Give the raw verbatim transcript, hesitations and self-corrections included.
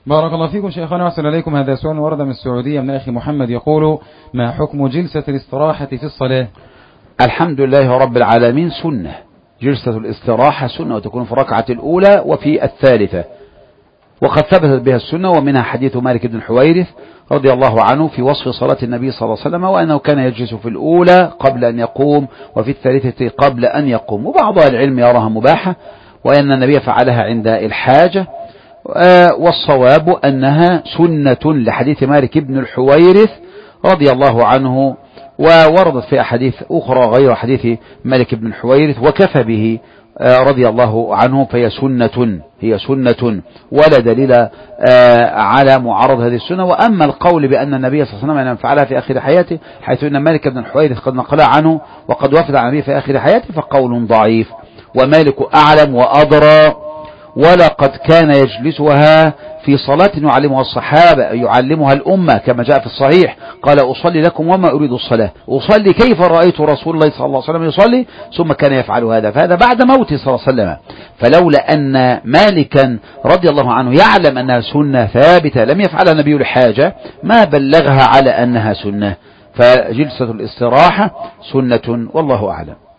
بارك الله فيكم شيخنا وأحسن إليكم. هذا سؤال ورد من السعودية من أخي محمد يقول: ما حكم جلسة الاستراحة في الصلاة؟ الحمد لله رب العالمين، سنة. جلسة الاستراحة سنة، وتكون في الركعة الأولى وفي الثالثة، وقد ثبتت بها السنة، ومنها حديث مالك بن الحويرث رضي الله عنه في وصف صلاة النبي صلى الله عليه وسلم، وأنه كان يجلس في الأولى قبل أن يقوم وفي الثالثة قبل أن يقوم. وبعض العلم يراها مباحة، وأن النبي فعلها عند الحاجة، والصواب أنها سنة لحديث مالك بن الحويرث رضي الله عنه، ووردت في أحاديث أخرى غير حديث مالك بن الحويرث وكفى به رضي الله عنه، فهي سنة هي سنة ولا دليل على معارضة هذه السنة. وأما القول بأن النبي صلى الله عليه وسلم فعلها في آخر حياته، حيث أن مالك بن الحويرث قد نقل عنه وقد وفد عن النبي في آخر حياته، فقول ضعيف، ومالك أعلم وأدرى، ولقد كان يجلسها في صلاة يعلمها الصحابة يعلمها الأمة، كما جاء في الصحيح قال: أصلي لكم وما أريد الصلاة، أصلي كيف رأيت رسول الله صلى الله عليه وسلم يصلي، ثم كان يفعل هذا. فهذا بعد موته صلى الله عليه وسلم، فلولا أن مالكا رضي الله عنه يعلم أنها سنة ثابتة لم يفعلها النبي لحاجة، ما بلغها على أنها سنة. فجلسة الاستراحة سنة، والله أعلم.